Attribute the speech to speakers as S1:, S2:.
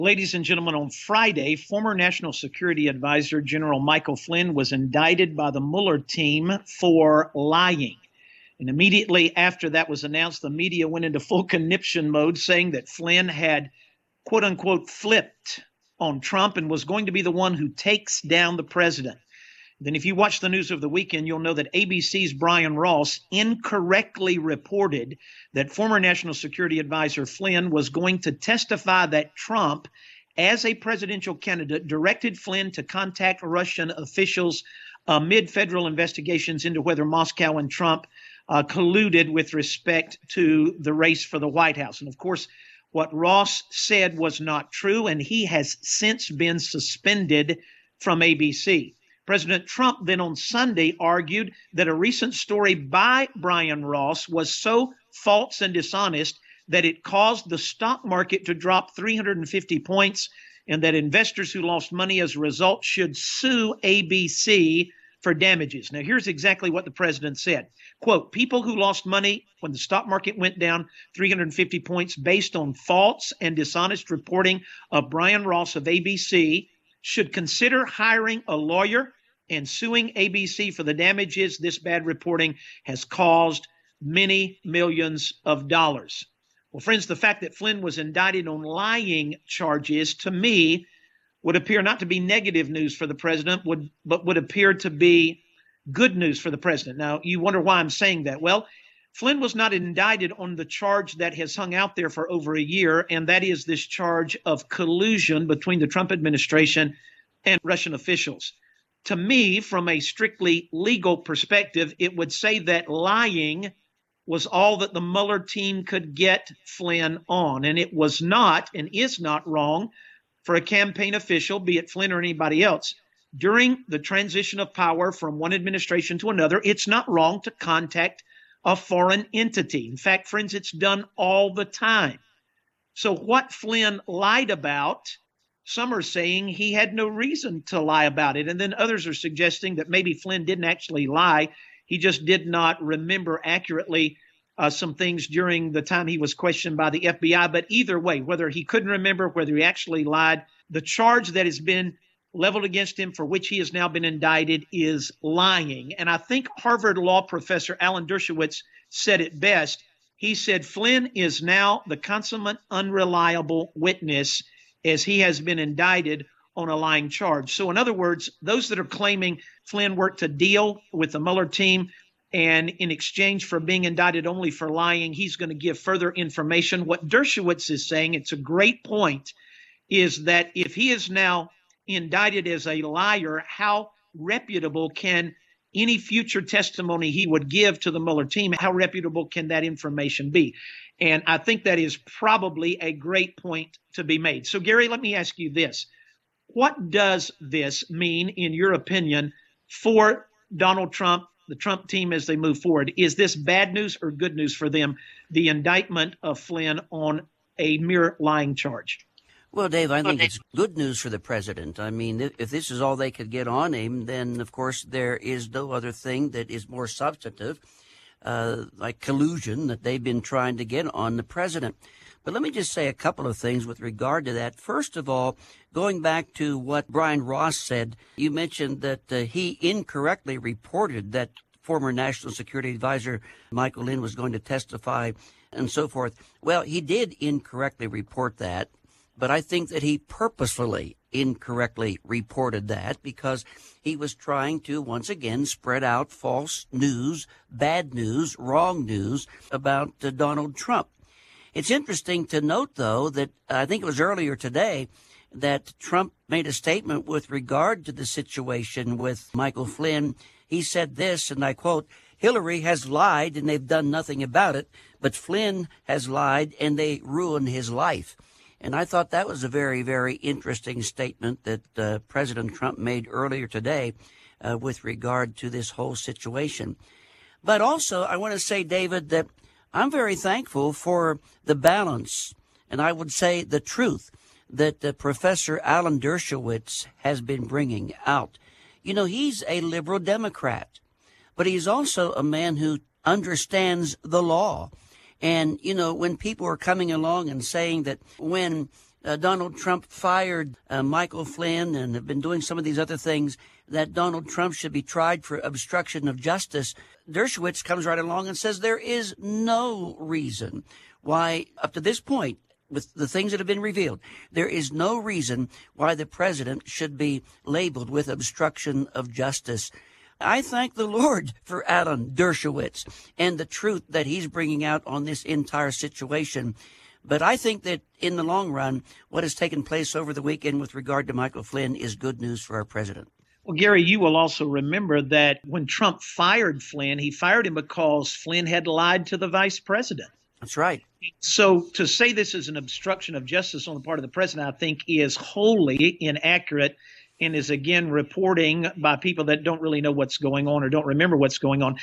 S1: Ladies and gentlemen, on Friday, former National Security Advisor General Michael Flynn was indicted by the Mueller team for lying. And immediately after that was announced, the media went into full conniption mode, saying that Flynn had, quote unquote, flipped on Trump and was going to be the one who takes down the president. Then if you watch the news of the weekend, you'll know that ABC's Brian Ross incorrectly reported that former National Security Advisor Flynn was going to testify that Trump, as a presidential candidate, directed Flynn to contact Russian officials amid federal investigations into whether Moscow and Trump colluded with respect to the race for the White House. And of course, what Ross said was not true, and he has since been suspended from ABC. President Trump then on Sunday argued that a recent story by Brian Ross was so false and dishonest that it caused the stock market to drop 350 points, and that investors who lost money as a result should sue ABC for damages. Now, here's exactly what the president said. Quote, people who lost money when the stock market went down 350 points based on false and dishonest reporting of Brian Ross of ABC should consider hiring a lawyer and suing ABC for the damages this bad reporting has caused many millions of dollars. Well, friends, the fact that Flynn was indicted on lying charges, to me, would appear not to be negative news for the president, but would appear to be good news for the president. Now, you wonder why I'm saying that. Well, Flynn was not indicted on the charge that has hung out there for over a year, and that is this charge of collusion between the Trump administration and Russian officials. To me, from a strictly legal perspective, it would say that lying was all that the Mueller team could get Flynn on. And it was not and is not wrong for a campaign official, be it Flynn or anybody else, during the transition of power from one administration to another. It's not wrong to contact a foreign entity. In fact, friends, it's done all the time. So what Flynn lied about, some are saying he had no reason to lie about it. And then others are suggesting that maybe Flynn didn't actually lie. He just did not remember accurately some things during the time he was questioned by the FBI. But either way, whether he couldn't remember, whether he actually lied, the charge that has been leveled against him, for which he has now been indicted, is lying. And I think Harvard law professor Alan Dershowitz said it best. He said Flynn is now the consummate unreliable witness, as he has been indicted on a lying charge. So in other words, those that are claiming Flynn worked a deal with the Mueller team, and in exchange for being indicted only for lying, he's going to give further information. What Dershowitz is saying, it's a great point, is that if he is now indicted as a liar, how reputable can any future testimony he would give to the Mueller team, how reputable can that information be? And I think that is probably a great point to be made. So, Gary, let me ask you this. What does this mean, in your opinion, for Donald Trump, the Trump team, as they move forward? Is this bad news or good news for them, the indictment of Flynn on a mere lying charge?
S2: Well, Dave, I think it's good news for the president. I mean, if this is all they could get on him, then, of course, there is no other thing that is more substantive, like collusion, that they've been trying to get on the president. But let me just say a couple of things with regard to that. First of all, going back to what Brian Ross said, you mentioned that he incorrectly reported that former National Security Advisor Michael Flynn was going to testify and so forth. Well, he did incorrectly report that, but I think that he purposefully incorrectly reported that because he was trying to, once again, spread out false news, bad news, wrong news about Donald Trump. It's interesting to note, though, that I think it was earlier today that Trump made a statement with regard to the situation with Michael Flynn. He said this, and I quote, "Hillary has lied and they've done nothing about it, but Flynn has lied and they ruined his life." And I thought that was a very, very interesting statement that President Trump made earlier today with regard to this whole situation. But also, I want to say, David, that I'm very thankful for the balance, and I would say the truth, that Professor Alan Dershowitz has been bringing out. You know, he's a liberal Democrat, but he's also a man who understands the law. And, you know, when people are coming along and saying that when Donald Trump fired Michael Flynn and have been doing some of these other things, that Donald Trump should be tried for obstruction of justice, Dershowitz comes right along and says there is no reason why, up to this point, with the things that have been revealed, there is no reason why the president should be labeled with obstruction of justice. I thank the Lord for Alan Dershowitz and the truth that he's bringing out on this entire situation. But I think that in the long run, what has taken place over the weekend with regard to Michael Flynn is good news for our president.
S1: Well, Gary, you will also remember that when Trump fired Flynn, he fired him because Flynn had lied to the vice president.
S2: That's right.
S1: So to say this is an obstruction of justice on the part of the president, I think is wholly inaccurate and is, again, reporting by people that don't really know what's going on or don't remember what's going on.